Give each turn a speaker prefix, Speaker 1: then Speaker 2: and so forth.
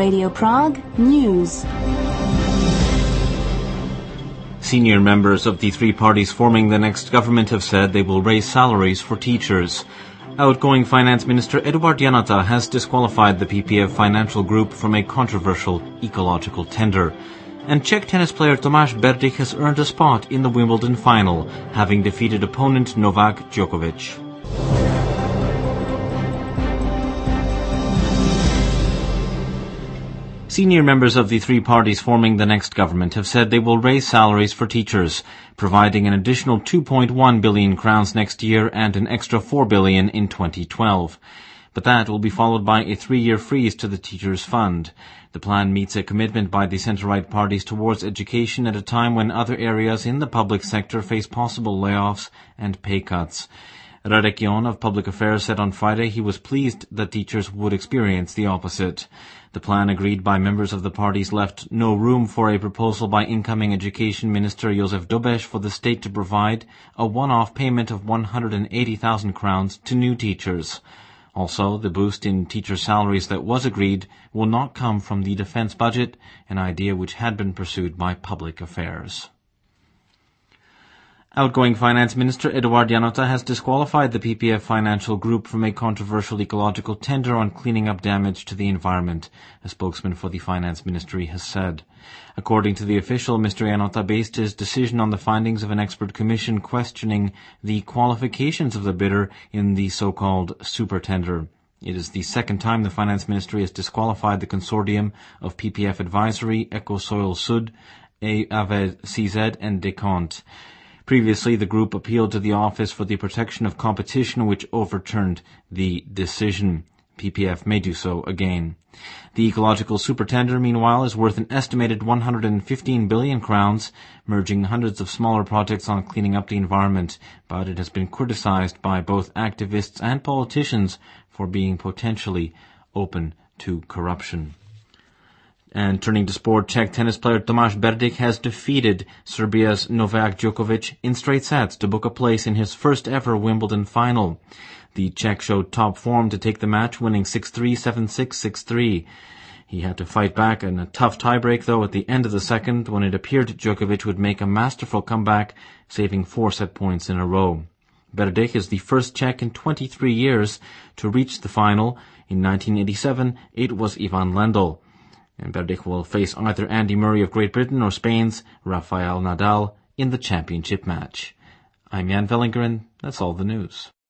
Speaker 1: Radio Prague News.
Speaker 2: Senior members of the three parties forming the next government have said they will raise salaries for teachers. Outgoing Finance Minister Eduard Janata has disqualified the PPF financial group from a controversial ecological tender. And Czech tennis player Tomáš Berdych has earned a spot in the Wimbledon final, having defeated opponent Novak Djokovic. Senior members of the three parties forming the next government have said they will raise salaries for teachers, providing an additional 2.1 billion crowns next year and an extra 4 billion in 2012. But that will be followed by a 3-year freeze to the Teachers' Fund. The plan meets a commitment by the centre-right parties towards education at a time when other areas in the public sector face possible layoffs and pay cuts. Radek Jon of Public Affairs said on Friday he was pleased that teachers would experience the opposite. The plan agreed by members of the parties left no room for a proposal by incoming Education Minister Josef Dobeš for the state to provide a one-off payment of 180,000 crowns to new teachers. Also, the boost in teacher salaries that was agreed will not come from the defense budget, an idea which had been pursued by Public Affairs. Outgoing Finance Minister Eduard Janata has disqualified the PPF financial group from a controversial ecological tender on cleaning up damage to the environment, a spokesman for the Finance Ministry has said. According to the official, Mr. Janata based his decision on the findings of an expert commission questioning the qualifications of the bidder in the so-called super tender. It is the second time the Finance Ministry has disqualified the consortium of PPF Advisory, Ecosoil Sud, AVCZ and Decont. Previously, the group appealed to the Office for the Protection of Competition, which overturned the decision. PPF may do so again. The ecological supertender, meanwhile, is worth an estimated 115 billion crowns, merging hundreds of smaller projects on cleaning up the environment, but it has been criticized by both activists and politicians for being potentially open to corruption. And turning to sport, Czech tennis player Tomáš Berdych has defeated Serbia's Novak Djokovic in straight sets to book a place in his first ever Wimbledon final. The Czech showed top form to take the match, winning 6-3, 7-6, 6-3. He had to fight back in a tough tiebreak, though, at the end of the second, when it appeared Djokovic would make a masterful comeback, saving 4 set points in a row. Berdych is the first Czech in 23 years to reach the final. In 1987, it was Ivan Lendl. And Berdych will face either Andy Murray of Great Britain or Spain's Rafael Nadal in the championship match. I'm Jan Vellingeren. That's all the news.